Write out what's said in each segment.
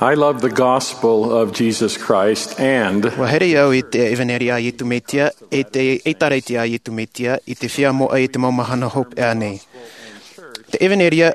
I love the gospel of Jesus Christ and Wa here au I te eveneria I tu metia, e te eitaretia I tu metia, I te whia moa I te maumahana hope ea nei. Te eveneria,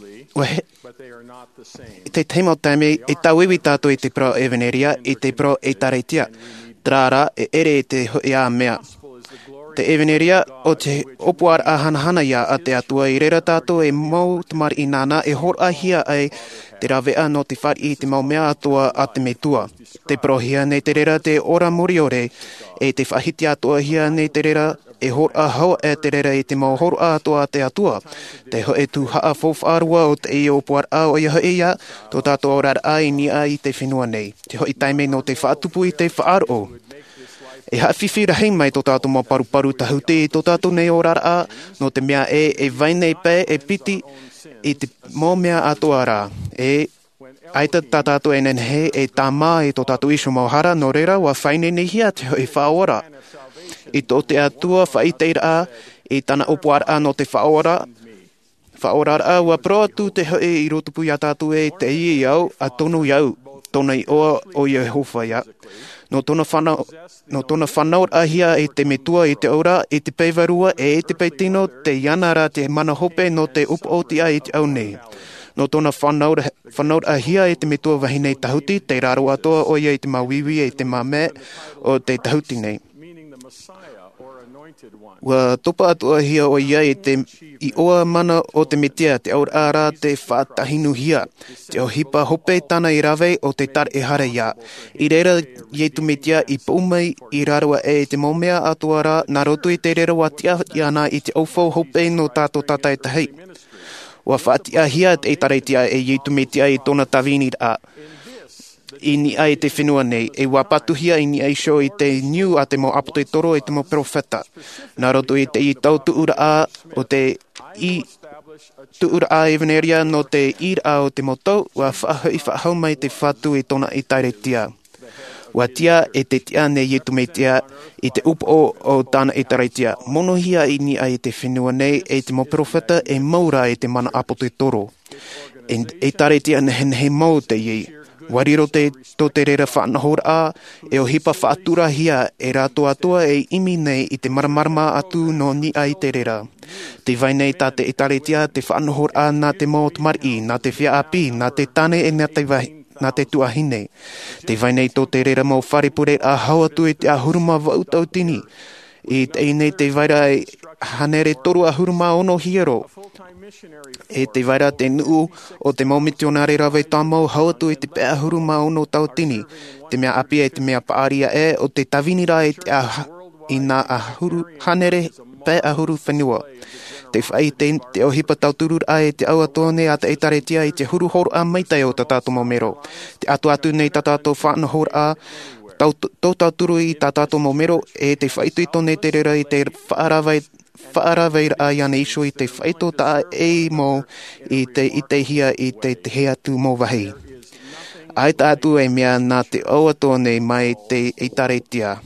I te teimau taime, I tauiwi tātou I te pro eveneria, I te pro eitaretia. Trāra, e ere te ia mea. Te eveneria, o te opuar a hanahana ia a te atua I rera tātou e mau tamari I nāna e hor ahia ai te rawea no te whari I te mau mea atua a te metua. Te prohia nei te rera te ora moriore e te whahiti atua hia nei te rera e hor a haua e te rera I te mau hor a atua a te atua. Te hoe tu haa fōwharua o te i opuar a o ia ia, tō tātou orar a I ni a I te whenua nei. Te hoi taime no te whaatupu I te whaaro. E hawhiwhi rahei mai tō tātou mā paru tahuti I tō tātou nei orar a, no te mea e vainei pē e piti I te mō mea atua rā. E aita tā tātou e nenhe e tā mā I tō tātou isu mauhara no reira wa whaine ni hia te hoi whaora. I tō te atua whaiteira a, I tana opuar a no te whaora. Whaora a wa proa tū te hoi I rotupu ia tātou e te I au a tonu iau, tona I oa o Yehova ia. No tona whanau ahia I te metua I te ora, I te peivarua e te peitino, te ianara te mana hope no te upaotia I te au nei. No tona whanau ahia I te metua wahinei tahuti, te raro atoa o ia I te mawiwi I te mame o te tahuti nei. Wa topa atua hia o ia I oa mana o te metia, te aur ara te whaatahinu hia. Te o hipa hope tana I rawe o te tar e hara ia. I reira I tu metia I paumai I rarua e te momea atua ra, nā roto I te reira wa tia iana I te aufau hope no tātou tata e tahei. Wa whaatia hia te etareitia e tu metia I tona tawini a. I ni ai te whenua nei, e wapatuhia I ni ai show I te new a te mo apoto I toro I te mo profeta. Nā roto I te I tau tuura a o te I tuura a eveneria no te ir a o te motou, wa whahau mai te whatu I tona I tairetia. Wa tia e te tia nei I tu meitia I te upo o tāna I tairetia. Monohia I ni ai te whenua nei e te mo profeta e maura I te mana apoto I toro. E tairetia nehe mau te I. Wariro tō te reira whanahora a, e o hipa whaatura hia e rato atua e imi nei I te maramarama atu no ni ai te reira. Te vai nei tā te etaretia te whanahora a nā te maot mari, nā te whia api, nā te tane e nā te tuahine. Te vai nei tō te reira mau wharepure a hauatu e te ahuruma vautau tini. I te nei te vaira e hanere toru ahuruma ono hiero. E te vaira te nuu o te maumitionare rawe tāmau hauatu e te pēa huruma ono tau tini. Te mea api e te mea paaria e o te tavinira e te I nā ahuru hanere pēa ahuru whenua. Te whai te ohipa tauturu a e te aua tōne a te eitaretia I te huru horu a maitai o ta tātou maumero. Te atu nei ta tātou whanahor a tō tauturu I ta tātou maumero e te whaitui tōne te rera I te whaaraweira a iana iso I te whaito ta e mo I te hia I te hea tu mo wahi. Ai ta atu e mea nā te aua tōne mai te eitaretia.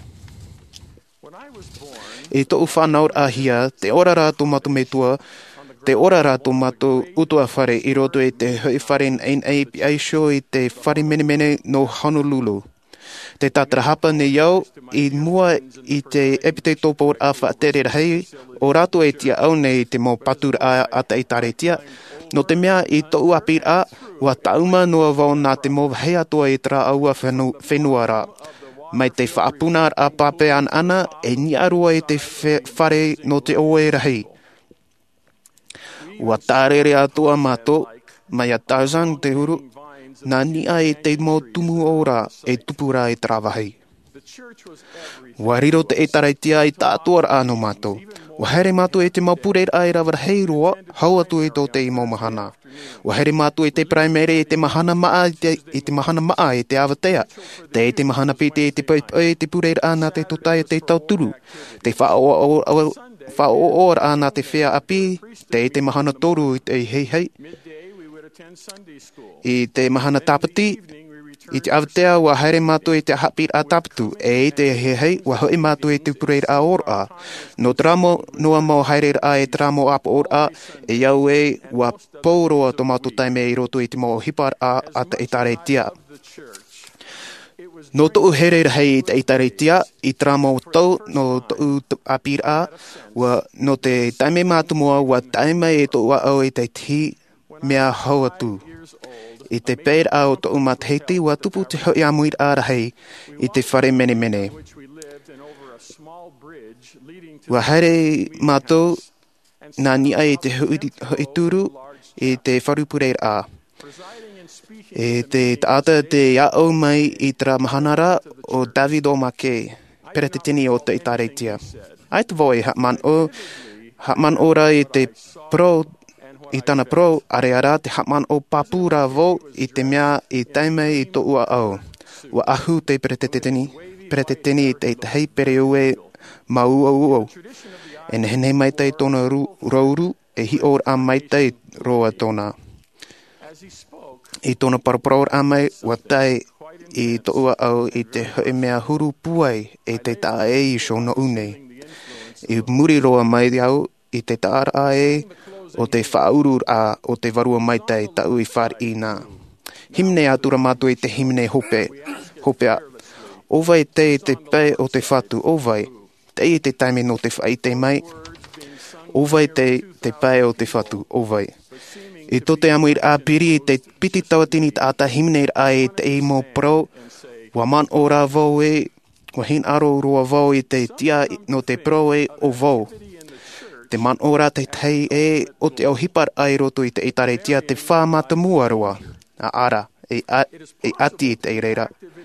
E tō whanaur a hia, te ora rātou matu metua, te ora rātou matu utua whare I roto e te hui whare NAPA show I te whare mene no Honolulu. Te tātara hapa ne iau I mua I te epite tōpōr a whaatere hei, o rātou e tia au nei te mō patura a te itaretia. No te mea I tō uapir a, wa tauma noa wau nā te mō hei atua I tra aua whenua rā. Mai te whaapunar a papean ana e ni arua I te whare no te oe rahi. Wa tārere atua mato, mai a Tarzan te huru, nā ni ai te mō tumu ora e tupura e trawahi. Wariro te etareitia I tātua anu mato. Wahere mato e te mapurera ai rawa hei roa, hau atu e tō te I maumahana. Wahere mato e te primary e te mahana maa e te mahana maa e te awatea. Te mahana pite e te pai te purera ana te totai e te tauturu. Te whaoora ana te whea api, te mahana toru I te hei. I te mahana tapati, I te awatea wa haere mātua I te hapir a tapatu, e te hei wa hoi mātua I te pureir a ora. No tramo noa mau haere a e tramo apo ora, e iau e wa pauroa to mātua taime I roto I te mau hipar a ata I tare tia. No tuu hereira hei I te itare tia, I tramo tau no tuu apir a, wa no te taime mātua wa taime e to wa au I te tihi mea hau atu. I te pēr au to umatheiti wa tupu te hoi amuir ārahei I te whare mene mene. Wa haere mātou nā nia I te hoi turu I te wharupureir a. E te taata te iau mai I tra mahanara o David o Make, pera te tini o te itareitia. Ai te voi hatman ora I te pro I tana pro, are ara te hatman o papura vo I te mea I taime I to ua au. Wa ahu te pere te teni I te hei pere ue mau au. E nehenei mai tei tona rouru, e hi or a mai tei roa tona. I tona parapraur a mai, wa tai I to ua au I te hoi mea huru puai e te taa e I so no une. I muri roa mai au I te taara e, o te whaurur a o te varua maitai tau I whar I nā. Himne atura mātua I te himne hopea. Owai te pai o te whatu, owai. Te I te taime no te whaite mai. Owai te pai o te whatu, owai. I tote amu I piri I te piti tawatini ta ata himne I te I mo pro. Wa man ora vau e, wa hin aro roa vau I te tia no te pro e o vau. Te man ora te tei e o te au hipar ai roto I te itare tia te whāmata mua roa. A ara, e ati I te reira.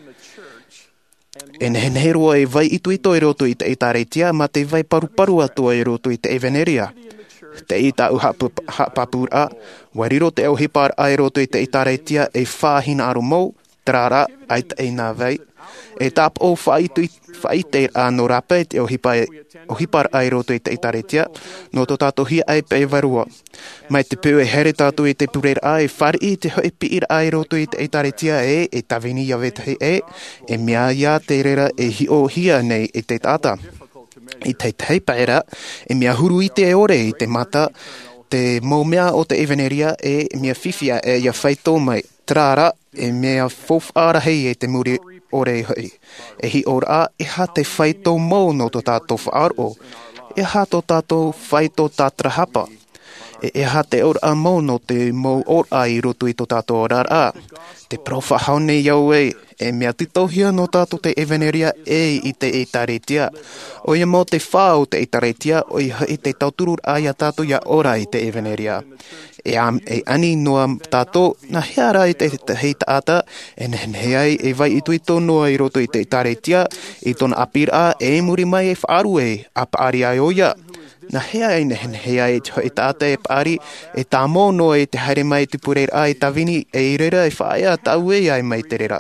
E nehe roa e vai ito I roto I te itare tia, ma te vai paru atua I roto I te eveneria. Te ita u hapapura, wariro te au hipar ai roto I te itare tia e whāhina aro mou, trara, aita e nā vai. E tap o whaite a no rape te o hipar ai roto I te itaretia, no to tātou hia ai pe varua. Mai te peu e here tātou I te pureir ai, whari te hoi piir ai roto I te itaretia e tawini iawetahi e mea ia te rera e hi o hia nei I te tata. I te teipaera, e mea huru I te ore I te mata, te mau mea o te eveneria e mea whiwhia e ia whaito mai. Trara, e mea whofārahei e te muri ore hoi. E hi ora e ha te whaito mau no to tātou whaaro. E ha to tātou whaito tātrahapa. E ha te ora mau no te mau ora I roto I to tātou orara. Te profa haone iau e mea titohia no tātou te eveneria I te itaretia. O ia mau te whā o te itaretia, o I te tauturur ai a tātou ia ora I te eveneria. E ani noa tātou, na heara I te hei taata, e nehe ai e vai ito noa I roto I te itaretia, I tona apira e muri mai e whaaru a paari ai oia. Na hea ai nehe ai te taata e paari, e tā mō noa te haere mai te pureir ai tawini, e reira e whaia tau ai mai te rera.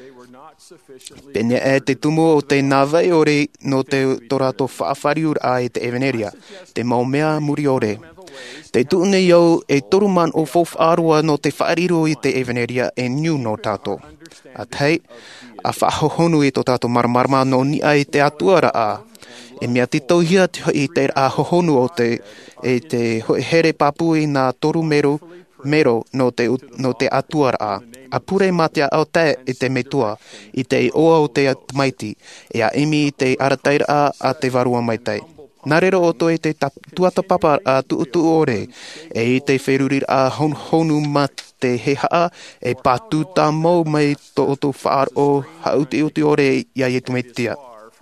Pene te tumu o te nawai ore no te torato whaafariur ai te eveneria, te maumea muri ore. Te tuune iau e toruman o whofārua no te whaariro I te eveneria e niu no tātou. A tei, a whahohonu I to tātou maramarama no ni ai te atuara a. E mea titohia I te a hohonu o te here papui nā toru mero no te atuara a. A pure matia au te I te metua, I te oa o te maiti, e a imi I te arataira a te varua maitai. Nā rero o to te tuata papa a tu ore, e I te wherurir a honu ma te hehaa, e pātū tā mau mai to o to whaar o hauti uti ore ia I te metia.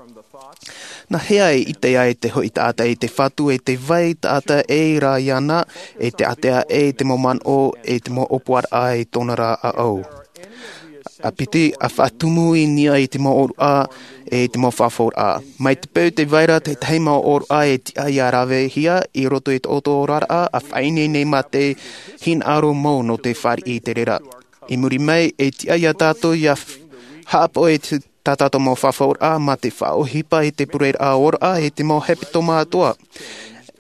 Na hea I te ai te hoi taata e te whatu e te vai taata e rā iana e te atea e te moman o e te mo opuar ai tonara a au. A piti a whatumu I nia I te mo oru a e te mo whafor a. Mai te peu te vaira te teima o oru a e te ai a rawe hia I roto I te oto o rara a whaine nei ma te hin aro mau no te whari I te rera. I muri mai e te ai a tātou I a haapo e te tātātou mo whawhaur a ma te whaohipa I te pureir a ora a e te mo hepito mātua.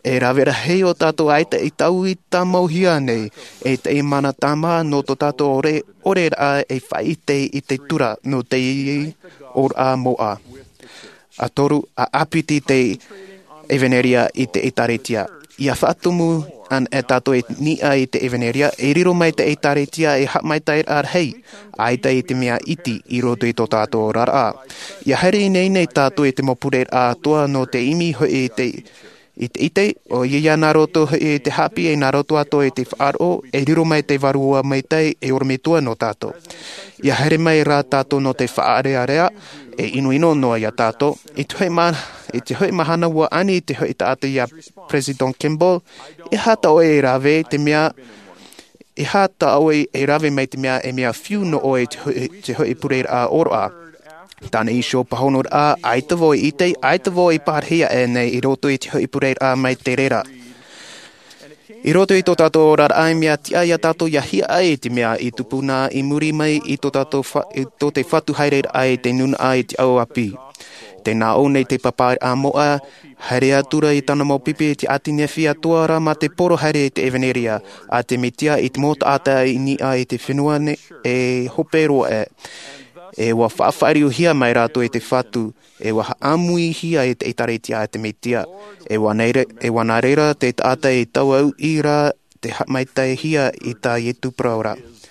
E rawera hei o tātou aita I tau I tā mauhia nei, e te I mana tāma no tō tātou ore a e whaite I te tura no te I o a mo a. A toru a apiti te eveneria I te itaretia. Ia whaatumu an e tātou e nia I te eveneria, e riro mai te itaretia e hap mai tai ar hei, aita I te mea iti I roto I tō tātou rara. Ia hari nei tātou e te mopure a toa no te imi hoi I te ite, o ia nā roto hoi te hapi e nā roto ato e te whaaro, e riro mai te varua mai tai e ormetua no tātou. Ia here mai rā tātou no te whaarea, e ino noa ia tātou. I te hoi mahana ua ani te hoi tātou ia President Kimball, e hata oe e rave te mea, e hata oe e rave mai te mea e mea whiu no oe te hoi pure a oroa. Tāna I sho pahonor a, aita voi I te, aita voi pārhia e nei I roto I te hoi pure a mai te rera. I roto I tō tātou rara ai mea tia ia tātou ia hia ai te mea I tupuna I muri mai I tō tātou tō te whatu haere ai te nuna ai te au api. Tēnā o nei te papai a moa, haere atura I tana mau pipi te atine whia tuara ma te poro haere te eveneria, a te mitia I te mota ata I ni ai te whenua e hopero e. E wa whaafariu hia mai rato e te whatu, e wa amui hia e te itaretia e te mitia, e wa nā reira te ata e tau au I rā te mai tai hia I tā I tupra ora.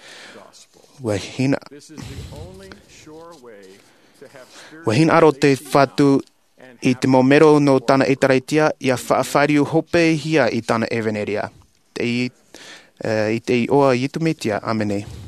Wahina aro te whatu I te momero no tana itaretia, ia whaafariu hope hia I tana eveneria. I te I oa I tu mitia, amene.